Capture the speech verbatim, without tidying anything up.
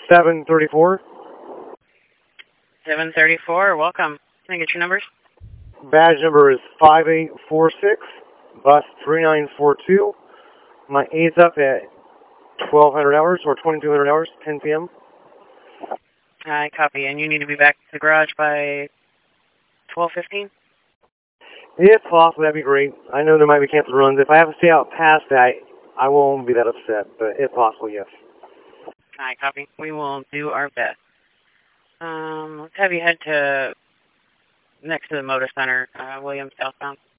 seven thirty-four. seven thirty-four, welcome. Can I get your numbers? Badge number is five eight four six, bus three nine four two. My A's up at twelve hundred hours or twenty-two hundred hours, ten p m I copy, and you need to be back to the garage by twelve fifteen? If possible, that'd be great. I know there might be canceled runs. If I have to stay out past that, I won't be that upset, but if possible, yes. I copy. We will do our best. Um, let's have you head to next to the Motor Center, uh, Williams southbound.